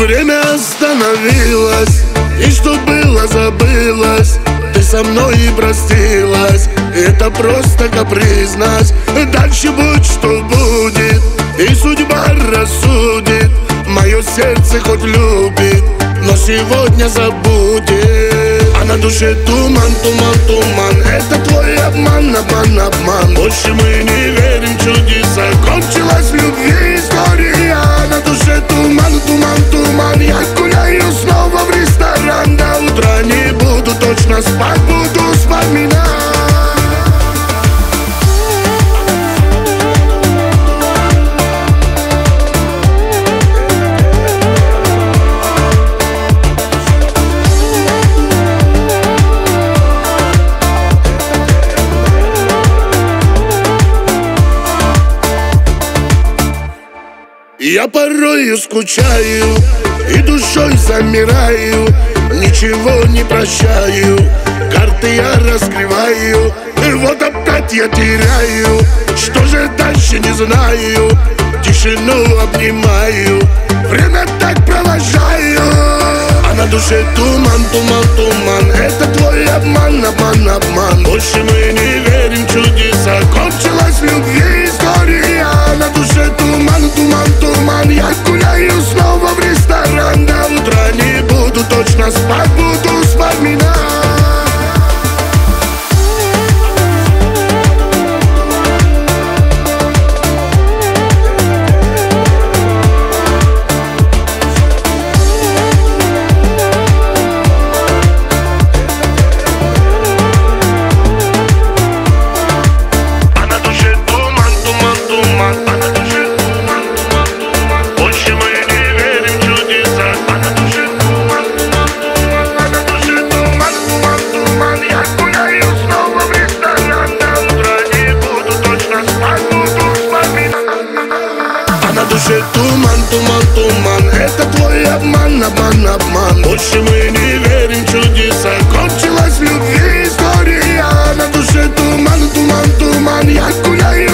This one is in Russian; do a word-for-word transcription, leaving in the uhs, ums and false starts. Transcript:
Время остановилось, и что было, забылось. Ты со мной и простилась, это просто капризность. Дальше будь что будет, и судьба рассудит. Мое сердце хоть любит, но сегодня забудет. А на душе туман, туман, туман. Это твой обман, обман, обман. Больше мы не верим в чудеса. Кончилась в любви история. На душе туман, туман, туман. Я гуляю снова в ресторан. До утра не буду точно спать, буду вспоминать. Я порою скучаю и душой замираю, ничего не прощаю, карты я раскрываю, и вот опять я теряю. Что же дальше, не знаю, тишину обнимаю, время так провожаю. А на душе туман, туман, туман. Это твой обман, обман, обман. Больше мы не верим в чудеса. Кончилась в любви история. На душе туман, туман, туман. Я гуляю снова в ресторан. До утра не буду точно спать, буду вспоминать. На душе туман, туман, туман. Это твой обман, обман, обман. Больше мы не верим в чудеса. Кончилась в любви история. На душе туман, туман, туман. Я гуляю